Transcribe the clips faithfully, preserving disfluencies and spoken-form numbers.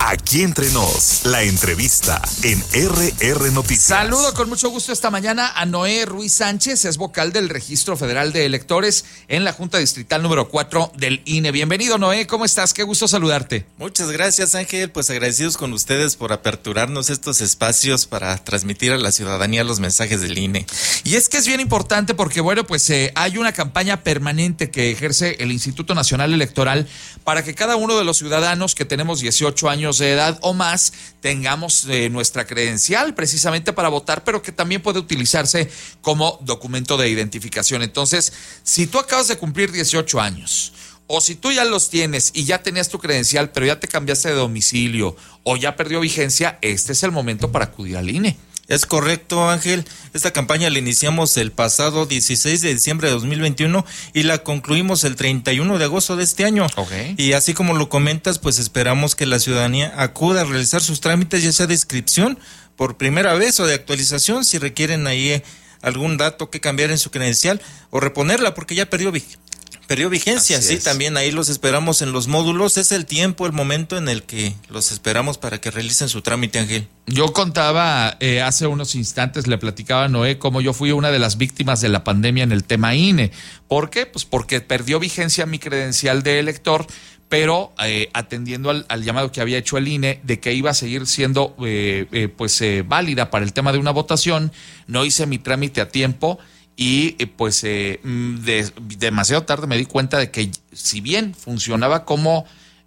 Aquí entre nos, la entrevista en R R Noticias. Saludo con mucho gusto esta mañana a Noé Ruiz Sánchez, es vocal del Registro Federal de Electores en la Junta Distrital número cuatro del I N E. Bienvenido, Noé, ¿cómo estás? Qué gusto saludarte. Muchas gracias, Ángel, pues agradecidos con ustedes por aperturarnos estos espacios para transmitir a la ciudadanía los mensajes del I N E. Y es que es bien importante porque, bueno, pues eh, hay una campaña permanente que ejerce el Instituto Nacional Electoral para que cada uno de los ciudadanos que tenemos dieciocho años de edad o más tengamos eh, nuestra credencial precisamente para votar, pero que también puede utilizarse como documento de identificación. Entonces, si tú acabas de cumplir dieciocho años o si tú ya los tienes y ya tenías tu credencial pero ya te cambiaste de domicilio o ya perdió vigencia, este es el momento para acudir al I N E. Es correcto, Ángel. Esta campaña la iniciamos el pasado dieciséis de diciembre de dos mil veintiuno y la concluimos el treinta y uno de agosto de este año. Okay. Y así como lo comentas, pues esperamos que la ciudadanía acuda a realizar sus trámites, ya sea de inscripción por primera vez o de actualización, si requieren ahí eh, algún dato que cambiar en su credencial o reponerla porque ya perdió vigencia. Perdió vigencia, sí, también ahí los esperamos en los módulos. Es el tiempo, el momento en el que los esperamos para que realicen su trámite, Ángel. Yo contaba eh, hace unos instantes, le platicaba a Noé cómo yo fui una de las víctimas de la pandemia en el tema I N E. ¿Por qué? Pues porque perdió vigencia mi credencial de elector, pero eh, atendiendo al, al llamado que había hecho el I N E de que iba a seguir siendo eh, eh, pues eh, válida para el tema de una votación, no hice mi trámite a tiempo. Y pues eh, de, demasiado tarde me di cuenta de que si bien funcionaba como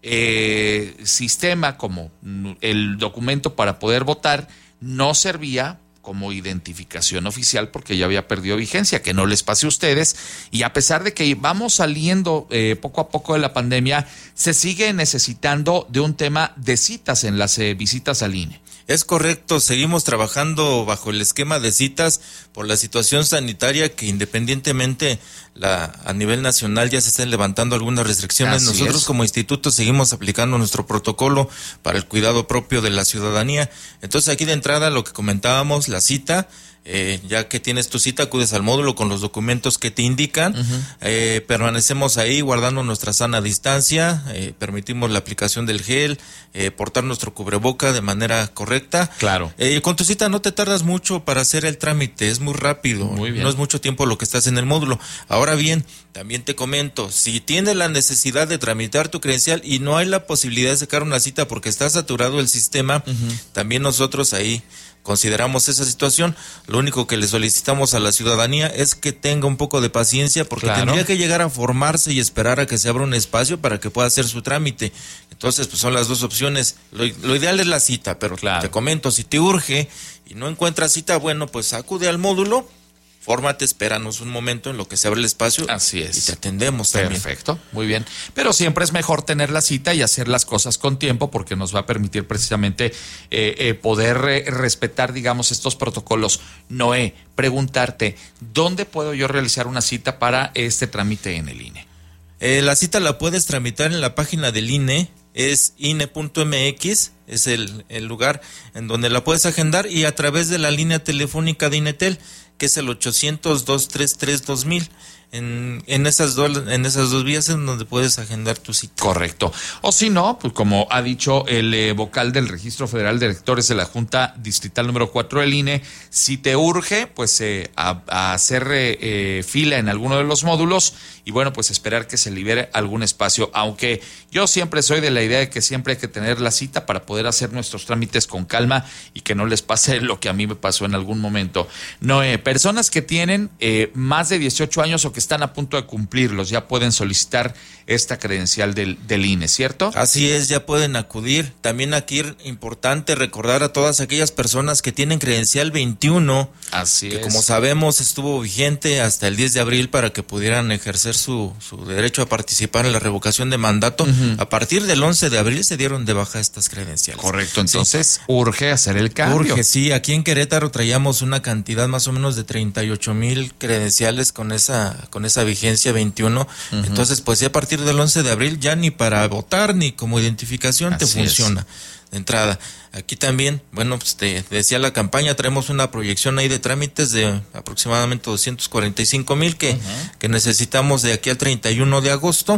eh, sistema, como el documento para poder votar, no servía como identificación oficial porque ya había perdido vigencia, que no les pase a ustedes. Y a pesar de que vamos saliendo eh, poco a poco de la pandemia, se sigue necesitando de un tema de citas en las eh, visitas al I N E. Es correcto, seguimos trabajando bajo el esquema de citas por la situación sanitaria que independientemente la, a nivel nacional ya se están levantando algunas restricciones. Así Nosotros es. como instituto seguimos aplicando nuestro protocolo para el cuidado propio de la ciudadanía. Entonces aquí de entrada lo que comentábamos, la cita. Eh, ya que tienes tu cita, acudes al módulo con los documentos que te indican. Uh-huh. eh, permanecemos ahí guardando nuestra sana distancia, eh, permitimos la aplicación del gel, eh, portar nuestro cubreboca de manera correcta. Claro. Eh, con tu cita no te tardas mucho para hacer el trámite, es muy rápido. Muy bien. No es mucho tiempo lo que estás en el módulo. Ahora bien, también te comento, si tienes la necesidad de tramitar tu credencial y no hay la posibilidad de sacar una cita porque está saturado el sistema, uh-huh. también nosotros ahí consideramos esa situación. Lo único que le solicitamos a la ciudadanía es que tenga un poco de paciencia porque claro. tendría que llegar a formarse y esperar a que se abra un espacio para que pueda hacer su trámite. Entonces, pues son las dos opciones. Lo, lo ideal es la cita, pero claro. te comento, si te urge y no encuentras cita, bueno, pues acude al módulo, fórmate, espéranos un momento en lo que se abre el espacio. Así es. Y te atendemos también. Perfecto, muy bien. Pero siempre es mejor tener la cita y hacer las cosas con tiempo porque nos va a permitir precisamente eh, eh, poder eh, respetar, digamos, estos protocolos. Noé, preguntarte, ¿dónde puedo yo realizar una cita para este trámite en el I N E? Eh, la cita la puedes tramitar en la página del I N E, es I N E punto M X, es el, el lugar en donde la puedes agendar y a través de la línea telefónica de INETEL, que es el ochocientos, dos treinta y tres, dos mil. En, en, esas do, en esas dos vías en donde puedes agendar tu cita. Correcto. O si no, pues como ha dicho el eh, vocal del Registro Federal de Electores de la Junta Distrital número cuatro del I N E, si te urge, pues eh, a, a hacer eh, eh, fila en alguno de los módulos y bueno, pues esperar que se libere algún espacio. Aunque yo siempre soy de la idea de que siempre hay que tener la cita para poder hacer nuestros trámites con calma y que no les pase lo que a mí me pasó en algún momento. No, eh, personas que tienen eh, más de dieciocho años o que están a punto de cumplirlos, ya pueden solicitar esta credencial del, del I N E, ¿cierto? Así es, ya pueden acudir. También aquí es importante recordar a todas aquellas personas que tienen credencial veintiuno, Así que es. como sabemos estuvo vigente hasta el diez de abril para que pudieran ejercer su, su derecho a participar en la revocación de mandato. Uh-huh. A partir del once de abril se dieron de baja estas credenciales. Correcto, entonces sí. urge hacer el cambio. Urge, sí, aquí en Querétaro traíamos una cantidad más o menos de treinta y ocho mil credenciales con esa con esa vigencia veintiuno, uh-huh. entonces pues ya a partir del once de abril ya ni para votar ni como identificación Así te funciona es. De entrada. Aquí también, bueno, pues te decía la campaña, traemos una proyección ahí de trámites de aproximadamente doscientos cuarenta y cinco mil que, uh-huh. que necesitamos de aquí al treinta y uno de agosto.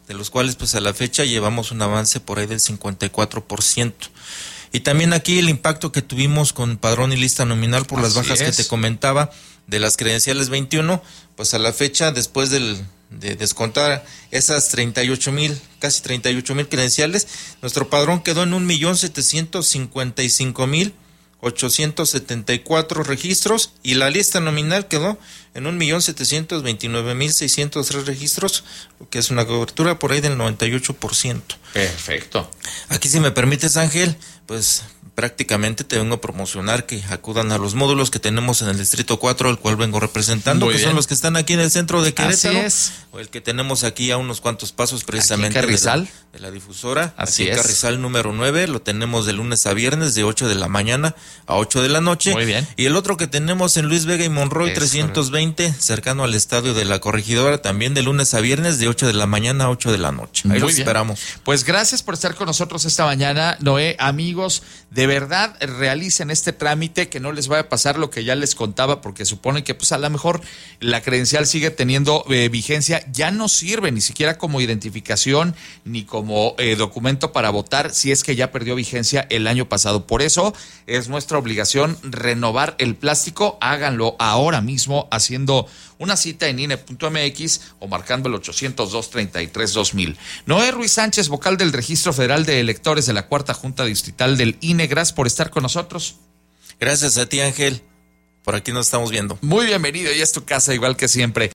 de los cuales pues a la fecha llevamos un avance por ahí del cincuenta y cuatro por ciento. Y también aquí el impacto que tuvimos con padrón y lista nominal por las bajas que te comentaba de las credenciales veintiuno, pues a la fecha, después del, de descontar esas treinta y ocho mil, casi treinta y ocho mil credenciales, nuestro padrón quedó en un millón setecientos cincuenta y cinco mil ochocientos setenta y cuatro registros y la lista nominal quedó en un millón setecientos veintinueve mil seiscientos tres registros, que es una cobertura por ahí del noventa y ocho por ciento. Perfecto. Aquí, si me permites, Ángel, pues prácticamente te vengo a promocionar que acudan a los módulos que tenemos en el Distrito cuatro, el cual vengo representando, Muy que bien. son los que están aquí en el centro de Querétaro. Así es. O el que tenemos aquí a unos cuantos pasos precisamente aquí en Carrizal. De, la, de la difusora. Así aquí en es. Carrizal número nueve, lo tenemos de lunes a viernes de ocho de la mañana a ocho de la noche. Muy bien. Y el otro que tenemos en Luis Vega y Monroy Es trescientos veinte, correcto. cercano al Estadio de la Corregidora, también de lunes a viernes de ocho de la mañana a ocho de la noche. Ahí Muy los bien. esperamos. Pues gracias por estar con nosotros esta mañana, Noé. Amigos, de verdad, realicen este trámite, que no les vaya a pasar lo que ya les contaba, porque supone que pues a lo mejor la credencial sigue teniendo eh, vigencia, ya no sirve ni siquiera como identificación ni como eh, documento para votar si es que ya perdió vigencia el año pasado. Por eso es nuestra obligación renovar el plástico. Háganlo ahora mismo haciendo una cita en I N E punto M X o marcando el ochocientos dos, treinta y tres, dos mil. Noé Ruiz Sánchez, vocal del Registro Federal de Electores de la Cuarta Junta Distrital del I N E, gracias por estar con nosotros. Gracias a ti, Ángel. Por aquí nos estamos viendo. Muy bienvenido, y es tu casa igual que siempre.